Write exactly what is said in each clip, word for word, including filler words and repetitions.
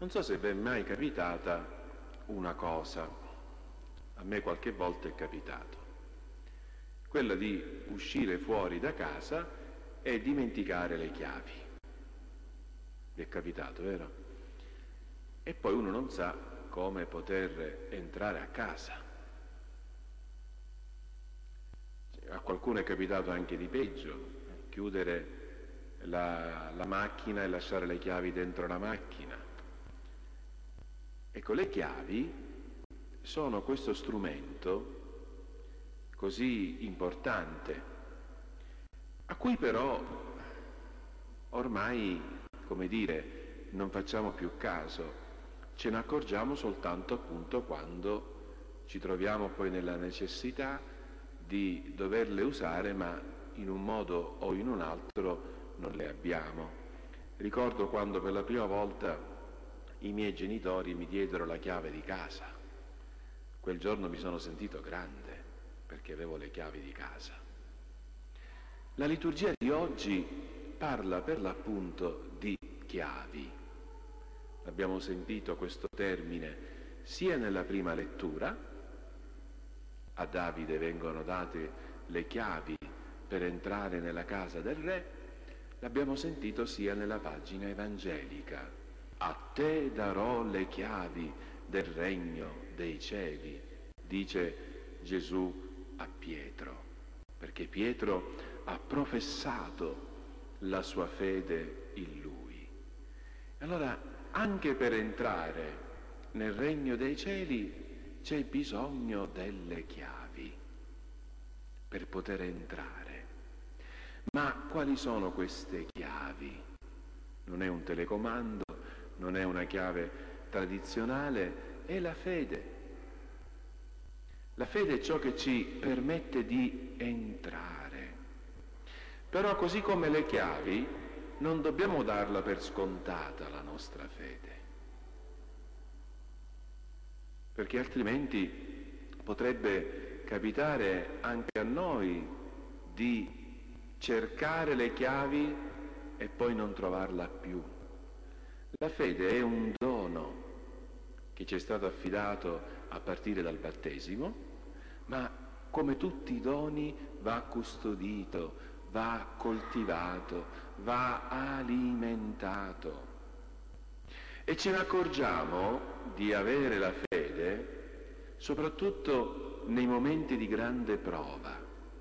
Non so se vi è mai capitata una cosa, a me qualche volta è capitato, quella di uscire fuori da casa e dimenticare le chiavi. Vi è capitato, vero? E poi uno non sa come poter entrare a casa. A qualcuno è capitato anche di peggio, chiudere la, la macchina e lasciare le chiavi dentro la macchina. Ecco, le chiavi sono questo strumento così importante, a cui però ormai, come dire, non facciamo più caso, ce ne accorgiamo soltanto appunto quando ci troviamo poi nella necessità di doverle usare, ma in un modo o in un altro non le abbiamo. Ricordo quando per la prima volta i miei genitori mi diedero la chiave di casa. Quel giorno mi sono sentito grande perché avevo le chiavi di casa. La liturgia di oggi parla per l'appunto di chiavi. Abbiamo sentito questo termine sia nella prima lettura, a Davide vengono date le chiavi per entrare nella casa del re, l'abbiamo sentito sia nella pagina evangelica. A te darò le chiavi del regno dei cieli, dice Gesù a Pietro, perché Pietro ha professato la sua fede in lui. Allora, anche per entrare nel regno dei cieli c'è bisogno delle chiavi per poter entrare. Ma quali sono queste chiavi? Non è un telecomando, non è una chiave tradizionale, è la fede. La fede è ciò che ci permette di entrare. Però così come le chiavi, non dobbiamo darla per scontata la nostra fede, perché altrimenti potrebbe capitare anche a noi di cercare le chiavi e poi non trovarla più. La fede è un dono che ci è stato affidato a partire dal battesimo, ma come tutti i doni va custodito, va coltivato, va alimentato. E ce ne accorgiamo di avere la fede soprattutto nei momenti di grande prova,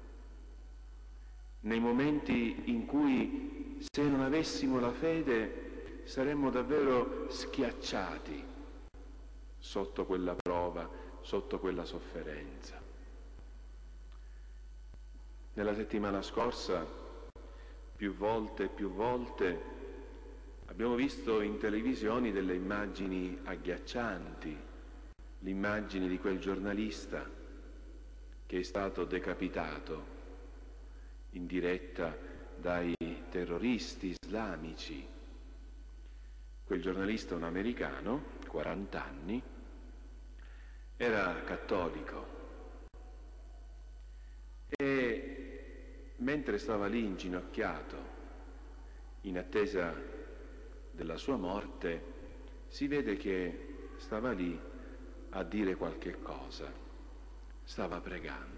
nei momenti in cui se non avessimo la fede saremmo davvero schiacciati sotto quella prova, sotto quella sofferenza. Nella settimana scorsa, più volte e più volte, abbiamo visto in televisione delle immagini agghiaccianti, l'immagine di quel giornalista che è stato decapitato in diretta dai terroristi islamici. Quel giornalista, un americano, quaranta anni, era cattolico e mentre stava lì inginocchiato in attesa della sua morte, si vede che stava lì a dire qualche cosa, stava pregando.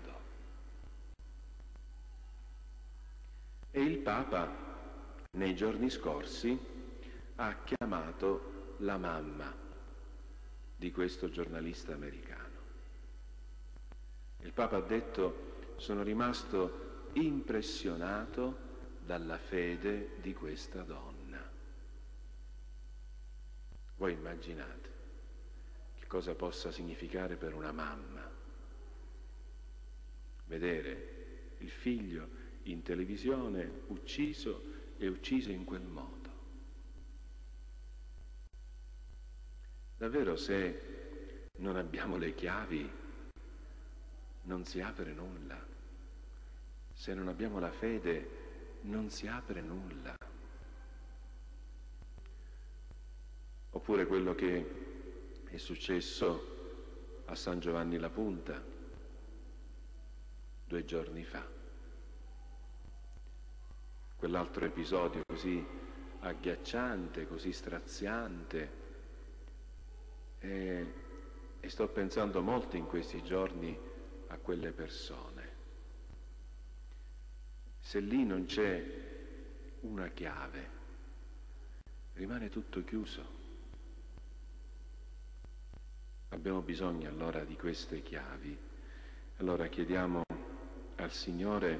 E il Papa, nei giorni scorsi, ha chiamato la mamma di questo giornalista americano. Il Papa ha detto: sono rimasto impressionato dalla fede di questa donna. Voi immaginate che cosa possa significare per una mamma vedere il figlio in televisione ucciso e ucciso in quel modo. Davvero, se non abbiamo le chiavi non si apre nulla. Se non abbiamo la fede non si apre nulla. Oppure quello che è successo a San Giovanni la Punta due giorni fa. Quell'altro episodio così agghiacciante, così straziante, E, e sto pensando molto in questi giorni a quelle persone. Se lì non c'è una chiave, rimane tutto chiuso. Abbiamo bisogno allora di queste chiavi. Allora chiediamo al Signore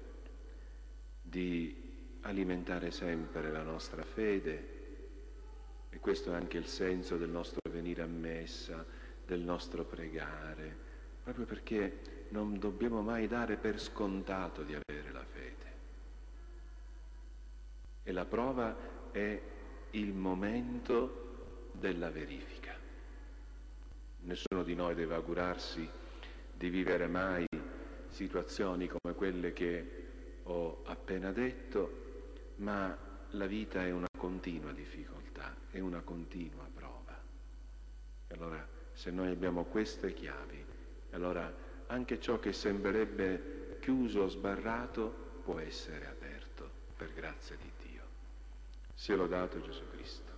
di alimentare sempre la nostra fede, e questo è anche il senso del nostro venire a messa, del nostro pregare, proprio perché non dobbiamo mai dare per scontato di avere la fede. E la prova è il momento della verifica. Nessuno di noi deve augurarsi di vivere mai situazioni come quelle che ho appena detto, ma la vita è una continua difficoltà, è una continua prova. E allora, se noi abbiamo queste chiavi, allora anche ciò che sembrerebbe chiuso o sbarrato può essere aperto per grazia di Dio. Sia lodato Gesù Cristo.